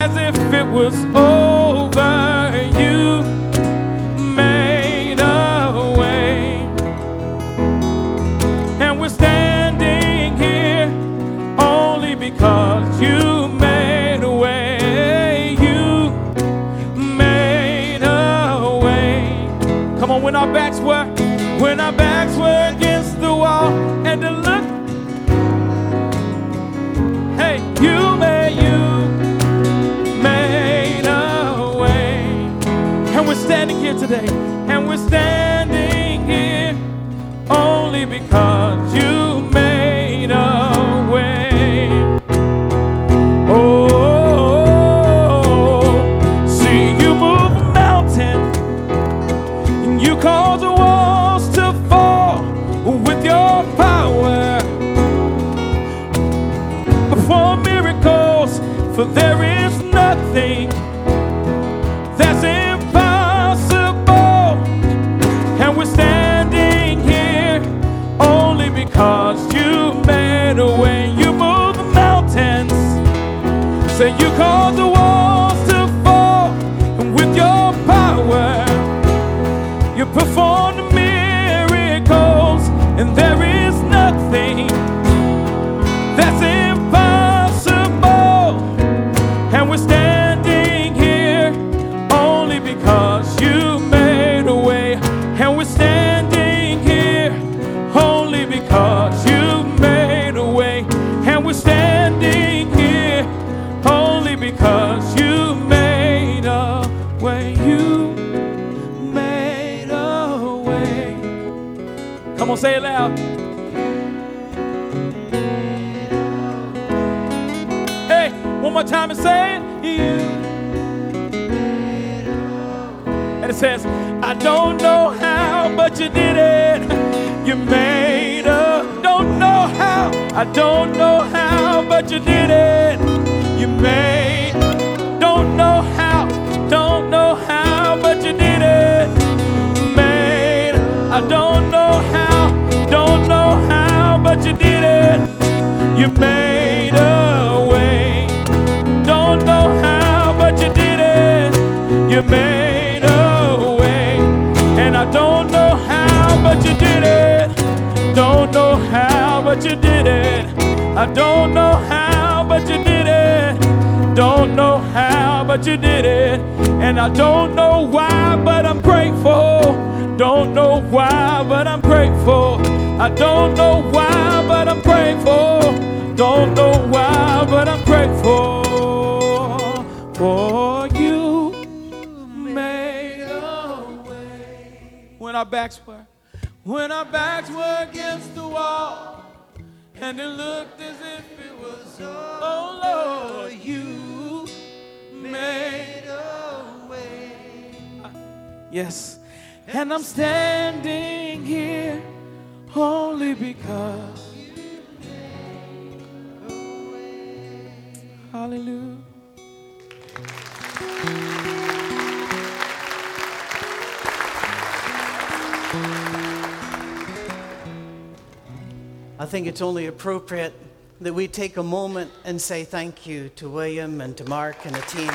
as if it was over. You made a way, and we're standing here only because you made a way. You made a way. Come on, when our backs were against the wall, and to look, hey, you made a way. And we're standing here today, and we're standing here only because you made a way. Oh, see, you move a mountain, and you cause the walls to fall with your power. Perform miracles, for there is nothing that's impossible. And we're standing here only because you made a way. You move the mountains, say you cause the walls to fall, and with your power you perform the miracles, and there is nothing that's impossible. And we're standing here only because you made a way. And we're standing here only because you made a way. And we're standing here only because you made a way. You made a way. Come on, say it loud. Hey, one more time and say it. You. And it says, I don't know how, but you did it. You made a, don't know how, I don't know how, but you did it. You made, don't know how, but you did it. Made, I don't know how, but you did it. You made a way. Don't know how, but you did it. You made a way. And I don't know how, but you did it. Don't know how, but you did it. I don't know how, but you did it. Don't know how, but you did it. And I don't know why, but I'm grateful. Don't know why, but I'm grateful. I don't know why, but I'm grateful. Don't know why, but I'm grateful. For you made a way. When our backs were against the wall, and it looked as if it was, oh Lord, you made a way. Yes. And I'm standing here only because you made a way. Hallelujah. I think it's only appropriate that we take a moment and say thank you to William and to Mark and the team.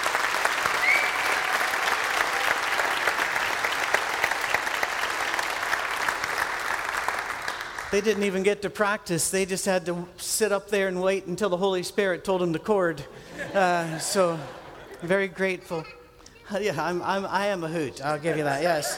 They didn't even get to practice. They just had to sit up there and wait until the Holy Spirit told them to chord. So, very grateful. Yeah, I am a hoot. I'll give you that. Yes.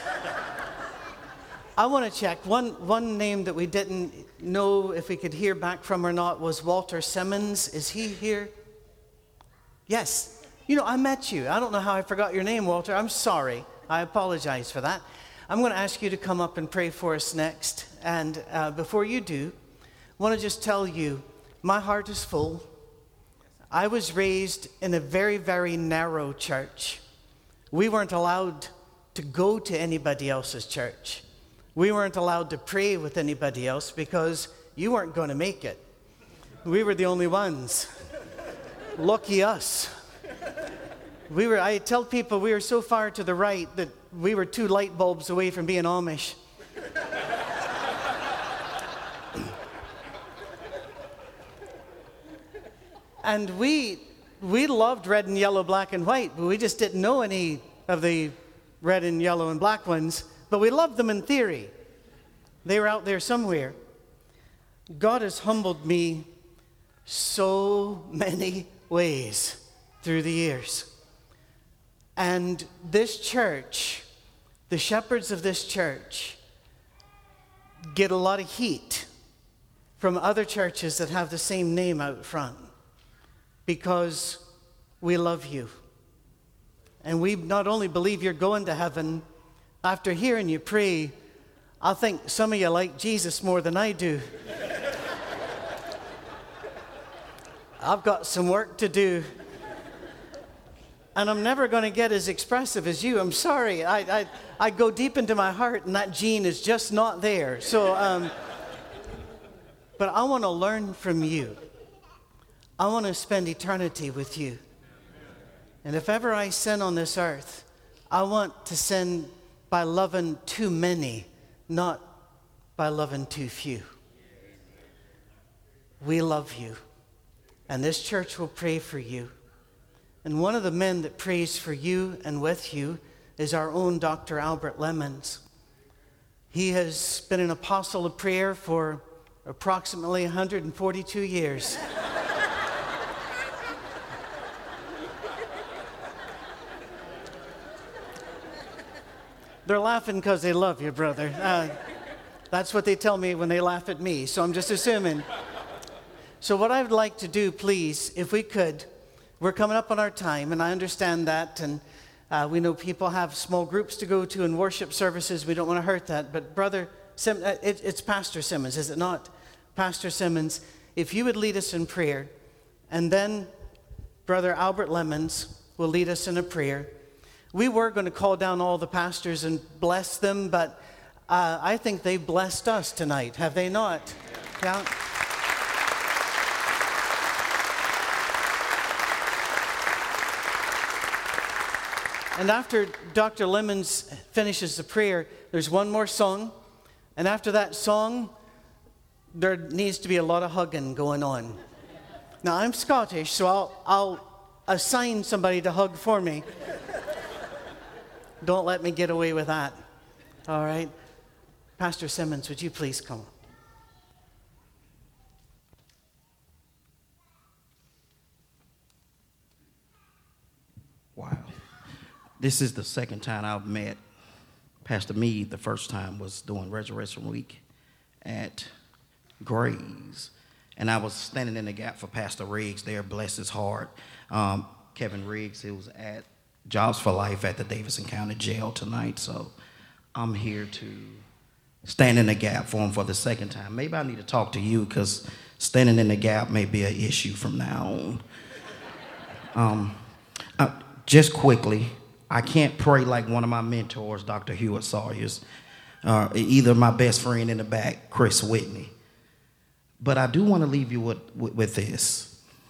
I want to check. One name that we didn't know if we could hear back from or not was Walter Simmons. Is he here? Yes. You know, I met you. I don't know how I forgot your name, Walter. I'm sorry. I apologize for that. I'm going to ask you to come up and pray for us next. And before you do, I want to just tell you, my heart is full. I was raised in a very, very narrow church. We weren't allowed to go to anybody else's church. We weren't allowed to pray with anybody else because you weren't going to make it. We were the only ones. Lucky us. I tell people we were so far to the right that we were 2 light bulbs away from being Amish. And we we loved red and yellow, black and white, but we just didn't know any of the red and yellow and black ones, but we loved them in theory. They were out there somewhere. God has humbled me so many ways through the years. And this church, the shepherds of this church, get a lot of heat from other churches that have the same name out front because we love you. And we not only believe you're going to heaven, after hearing you pray, I think some of you like Jesus more than I do. I've got some work to do. And I'm never going to get as expressive as you. I'm sorry. I go deep into my heart, and that gene is just not there. So, but I want to learn from you. I want to spend eternity with you. And if ever I sin on this earth, I want to sin by loving too many, not by loving too few. We love you. And this church will pray for you. And one of the men that prays for you and with you is our own Dr. Albert Lemons. He has been an apostle of prayer for approximately 142 years. They're laughing because they love you, brother. That's what they tell me when they laugh at me, so I'm just assuming. So what I would like to do, please, if we could, we're coming up on our time, and I understand that, and we know people have small groups to go to and worship services. We don't want to hurt that, but Brother it's Pastor Simmons, is it not? Pastor Simmons, if you would lead us in prayer, and then Brother Albert Lemons will lead us in a prayer. We were going to call down all the pastors and bless them, but I think they blessed us tonight, have they not? Yeah. And after Dr. Lemons finishes the prayer, there's one more song. And after that song, there needs to be a lot of hugging going on. Now, I'm Scottish, so I'll assign somebody to hug for me. Don't let me get away with that. All right? Pastor Simmons, would you please come? Wow. This is the second time I've met Pastor Meade. The first time was during Resurrection Week at Grays. And I was standing in the gap for Pastor Riggs there, bless his heart. Kevin Riggs, who was at Jobs for Life at the Davidson County Jail tonight. So I'm here to stand in the gap for him for the second time. Maybe I need to talk to you because standing in the gap may be an issue from now on. Just quickly, I can't pray like one of my mentors, Dr. Hewitt Sawyers, either my best friend in the back, Chris Whitney. But I do want to leave you with this.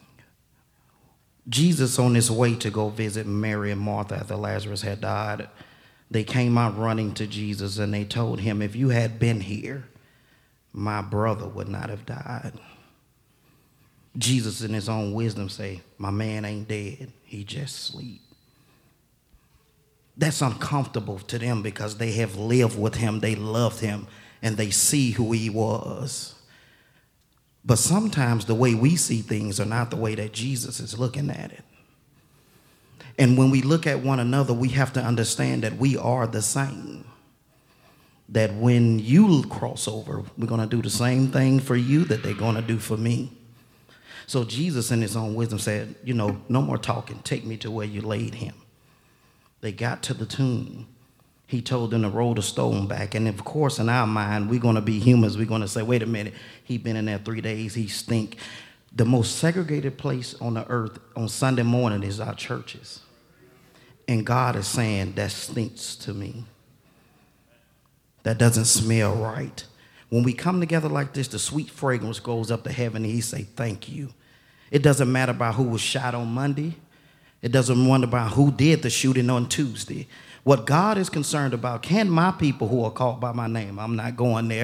Jesus, on his way to go visit Mary and Martha after Lazarus had died, they came out running to Jesus and they told him, if you had been here, my brother would not have died. Jesus, in his own wisdom, say, my man ain't dead, he just sleep. That's uncomfortable to them because they have lived with him, they loved him, and they see who he was. But sometimes the way we see things are not the way that Jesus is looking at it. And when we look at one another, we have to understand that we are the same. That when you cross over, we're going to do the same thing for you that they're going to do for me. So Jesus in his own wisdom said, no more talking. Take me to where you laid him. They got to the tomb. He told them to roll the stone back. And of course, in our mind, we're going to be humans. We're going to say, wait a minute, he's been in there 3 days, he stink. The most segregated place on the earth on Sunday morning is our churches. And God is saying, that stinks to me. That doesn't smell right. When we come together like this, the sweet fragrance goes up to heaven and he say, thank you. It doesn't matter about who was shot on Monday. It doesn't matter about who did the shooting on Tuesday. What God is concerned about, can my people who are called by my name, I'm not going there,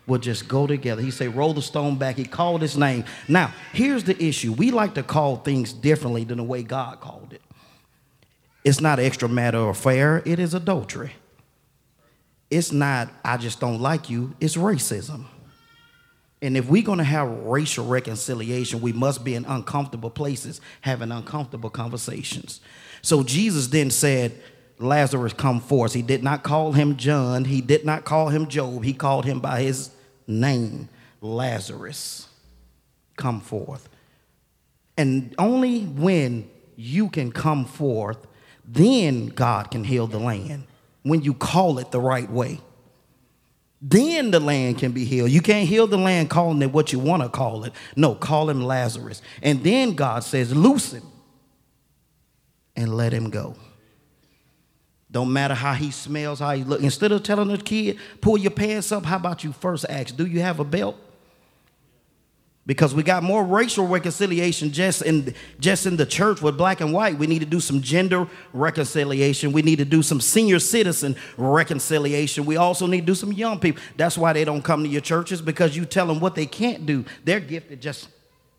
would just go together. He said, roll the stone back. He called his name. Now, here's the issue. We like to call things differently than the way God called it. It's not extra matter or fair. It is adultery. It's not, I just don't like you. It's racism. And if we're going to have racial reconciliation, we must be in uncomfortable places, having uncomfortable conversations. So Jesus then said, Lazarus, come forth. He did not call him John. He did not call him Job. He called him by his name, Lazarus, come forth. And only when you can come forth, then God can heal the land, when you call it the right way. Then the land can be healed. You can't heal the land calling it what you want to call it. No, call him Lazarus. And then God says, loose him and let him go. Don't matter how he smells, how he looks. Instead of telling the kid, pull your pants up, how about you first ask, do you have a belt? Because we got more racial reconciliation just in the church with black and white. We need to do some gender reconciliation. We need to do some senior citizen reconciliation. We also need to do some young people. That's why they don't come to your churches, because you tell them what they can't do. They're gifted just.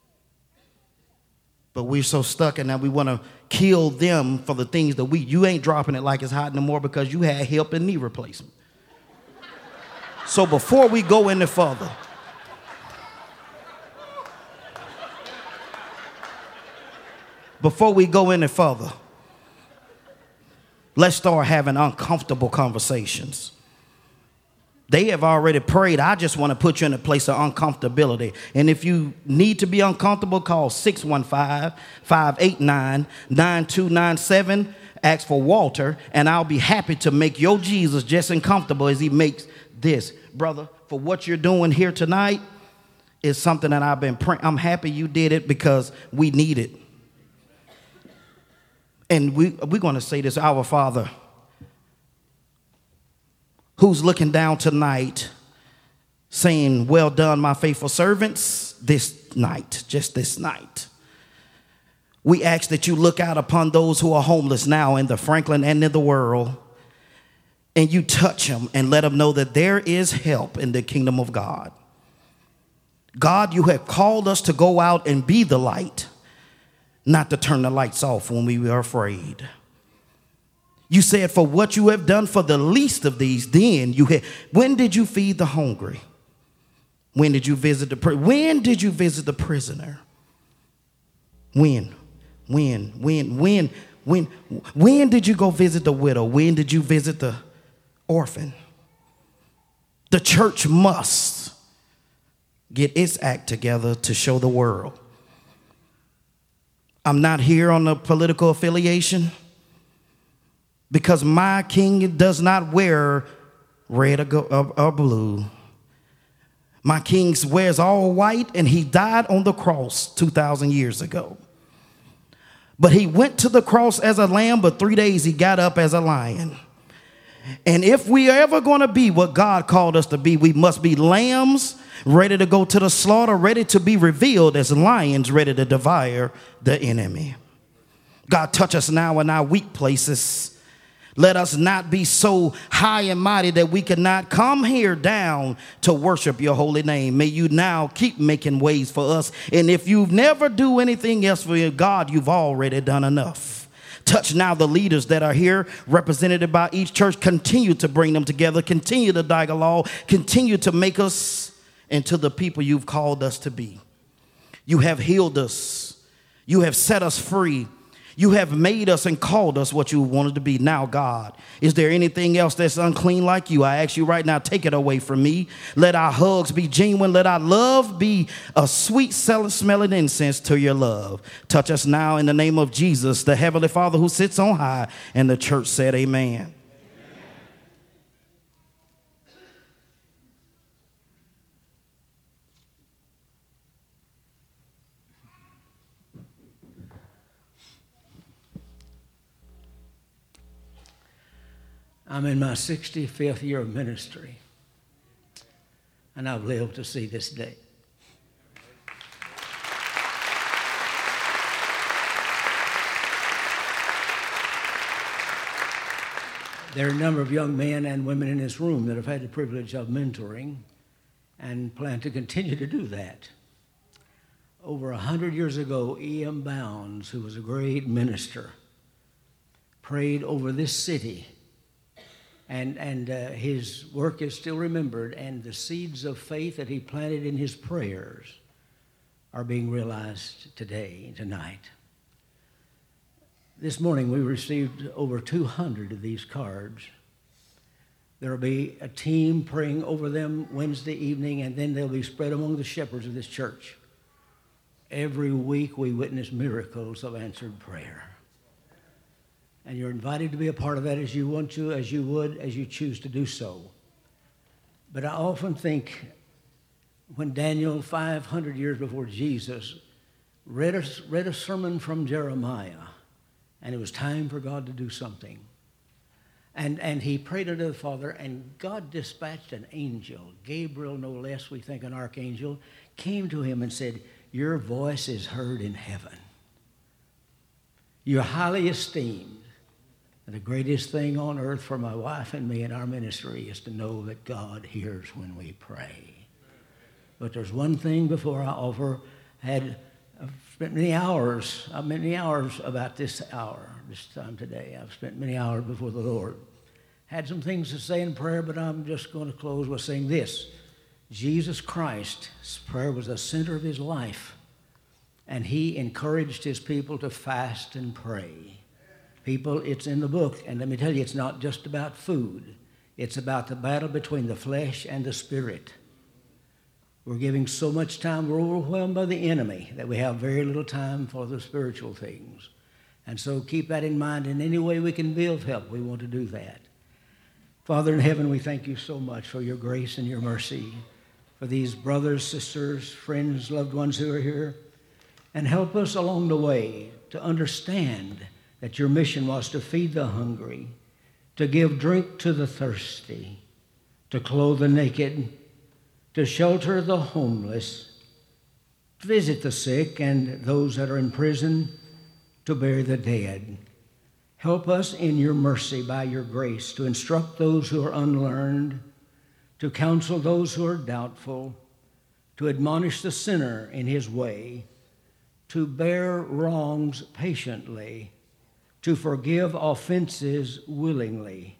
But we're so stuck in that we want to kill them for the things that you ain't dropping it like it's hot no more because you had hip and knee replacement. So before we go any further, let's start having uncomfortable conversations. They have already prayed. I just want to put you in a place of uncomfortability. And if you need to be uncomfortable, call 615-589-9297. Ask for Walter, and I'll be happy to make your Jesus just as comfortable as he makes this. Brother, for what you're doing here tonight is something that I've been praying. I'm happy you did it because we need it. And we're going to say this, our Father, who's looking down tonight, saying, well done, my faithful servants, this night, just this night. We ask that you look out upon those who are homeless now in the Franklin and in the world, and you touch them and let them know that there is help in the kingdom of God. God, you have called us to go out and be the light, not to turn the lights off when we are afraid. You said, for what you have done for the least of these, then you had. When did you feed the hungry? When did you visit the prisoner? When did you visit the prisoner? When did you go visit the widow? When did you visit the orphan? The church must get its act together to show the world. I'm not here on a political affiliation, because my king does not wear red or blue. My king wears all white, and he died on the cross 2,000 years ago. But he went to the cross as a lamb, but 3 days he got up as a lion. And if we are ever going to be what God called us to be, we must be lambs ready to go to the slaughter, ready to be revealed as lions ready to devour the enemy. God, touch us now in our weak places. Let us not be so high and mighty that we cannot come here down to worship your holy name. May you now keep making ways for us. And if you never do anything else for your God, you've already done enough. Touch now the leaders that are here, represented by each church. Continue to bring them together. Continue to dialogue. Continue to make us into the people you've called us to be. You have healed us. You have set us free. You have made us and called us what you wanted to be. Now, God, is there anything else that's unclean like you? I ask you right now, take it away from me. Let our hugs be genuine. Let our love be a sweet smelling incense to your love. Touch us now in the name of Jesus, the Heavenly Father who sits on high. And the church said, amen. I'm in my 65th year of ministry, and I've lived to see this day. There are a number of young men and women in this room that I've had the privilege of mentoring, and plan to continue to do that. Over 100 years ago, E.M. Bounds, who was a great minister, prayed over this city, and his work is still remembered, and the seeds of faith that he planted in his prayers are being realized today, tonight. This morning we received over 200 of these cards. There will be a team praying over them Wednesday evening, and then they'll be spread among the shepherds of this church. Every week we witness miracles of answered prayer. And you're invited to be a part of that as you want to, as you would, as you choose to do so. But I often think when Daniel, 500 years before Jesus, read a sermon from Jeremiah, and it was time for God to do something. And he prayed unto the Father, and God dispatched an angel, Gabriel no less, we think an archangel, came to him and said, your voice is heard in heaven. You're highly esteemed. And the greatest thing on earth for my wife and me in our ministry is to know that God hears when we pray. But there's one thing before I offer. I've spent many hours about this time today. I've spent many hours before the Lord. Had some things to say in prayer, but I'm just going to close with saying this. Jesus Christ's prayer was the center of his life, and he encouraged his people to fast and pray. People, it's in the book, and let me tell you, it's not just about food. It's about the battle between the flesh and the spirit. We're giving so much time, we're overwhelmed by the enemy that we have very little time for the spiritual things. And so keep that in mind. In any way we can be of help, we want to do that. Father in heaven, we thank you so much for your grace and your mercy, for these brothers, sisters, friends, loved ones who are here. And help us along the way to understand that your mission was to feed the hungry, to give drink to the thirsty, to clothe the naked, to shelter the homeless, to visit the sick and those that are in prison, to bury the dead. Help us in your mercy by your grace to instruct those who are unlearned, to counsel those who are doubtful, to admonish the sinner in his way, to bear wrongs patiently, to forgive offenses willingly,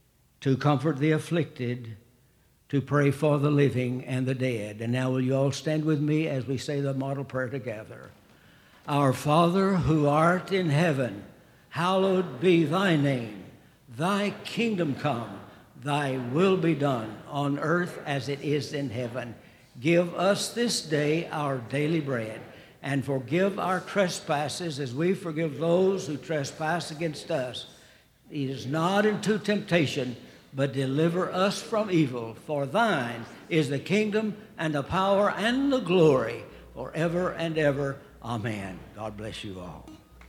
to comfort the afflicted, to pray for the living and the dead. And now will you all stand with me as we say the model prayer together. Our Father who art in heaven, hallowed be thy name. Thy kingdom come, thy will be done on earth as it is in heaven. Give us this day our daily bread, and forgive our trespasses as we forgive those who trespass against us. Lead us not into temptation, but deliver us from evil. For thine is the kingdom and the power and the glory forever and ever. Amen. God bless you all.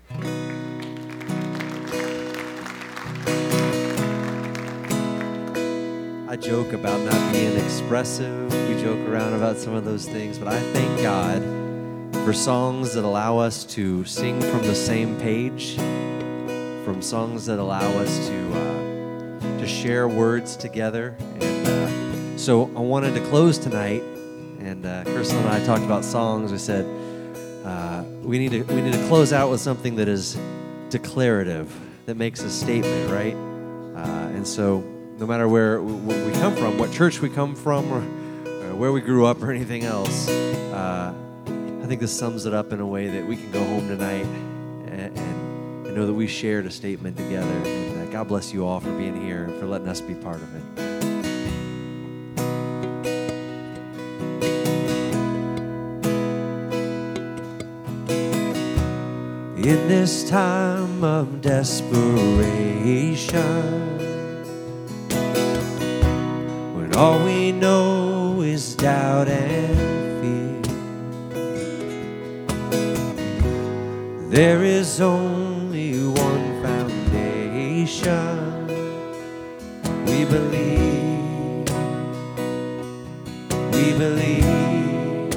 I joke about not being expressive. We joke around about some of those things, but I thank God for songs that allow us to sing from the same page, from songs that allow us to share words together. And so I wanted to close tonight, and Kirsten and I talked about songs. We said we need to close out with something that is declarative, that makes a statement, right? And so no matter where we come from, what church we come from, or where we grew up, or anything else, I think this sums it up in a way that we can go home tonight and know that we shared a statement together. And God bless you all for being here and for letting us be part of it. In this time of desperation, when all we know is doubt and fear, there is only one foundation. We believe, we believe,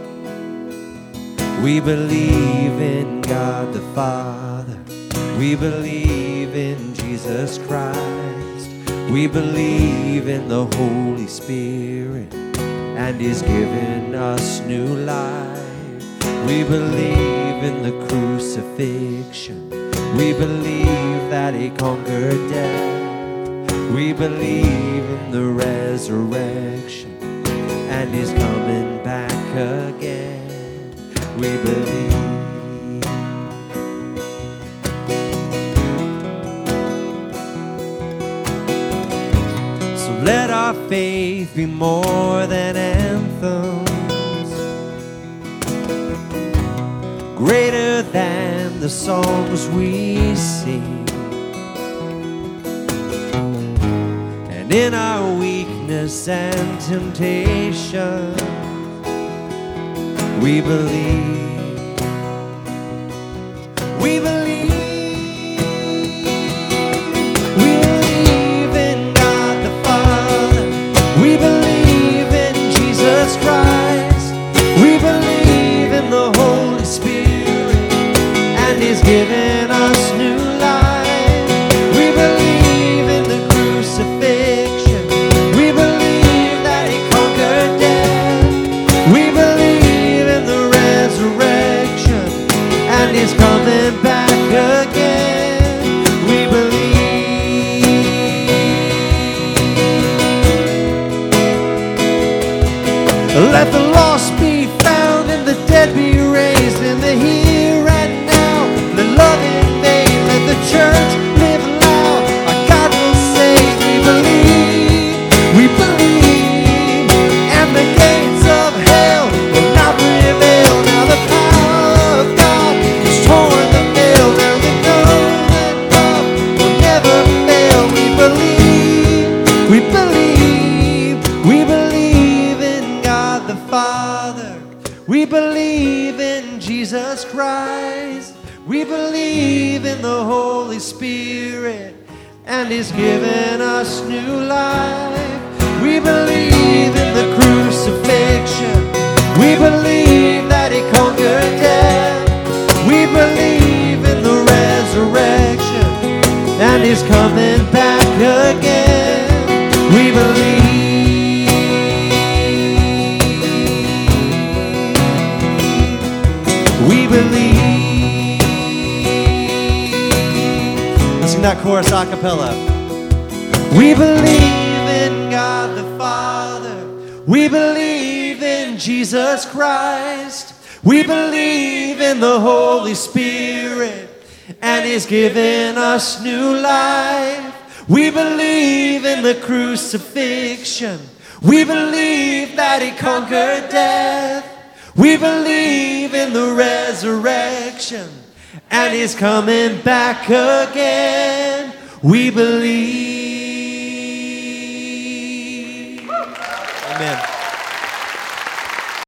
we believe in God the Father. We believe in Jesus Christ. We believe in the Holy Spirit. and He's given us new life. We believe in the crucifixion. We believe that He conquered death. We believe in the resurrection, and He's coming back again. We believe. So let our faith be more than anthems, greater than the songs we sing. And in our weakness and temptation, we believe. We believe. We believe in God the Father. We believe in Jesus Christ. We believe in the Holy Spirit, and He's given us new life. We believe in the crucifixion. We believe that He conquered death. We believe in the resurrection, and He's coming back again. We believe. Let the lost be found and the dead be raised in the here and now. Let love invade, let the church live loud. Our God will save. We believe, we believe, and the gates of hell will not prevail. Now the power of God has torn the veil. Now we know that love will never fail. We believe, we believe, we believe in God the Father. We believe in Jesus Christ. We believe in the Holy Spirit, and He's given us new life. We believe in the crucifixion. We believe that He conquered death. We believe in the resurrection, and He's coming back again. We believe. We believe. Let's sing that chorus a cappella. We believe in God the Father. We believe in Jesus Christ. We believe in the Holy Spirit, and He's given us new life. We believe in the crucifixion. We believe that He conquered death. We believe in the resurrection, and He's coming back again. We believe. Amen.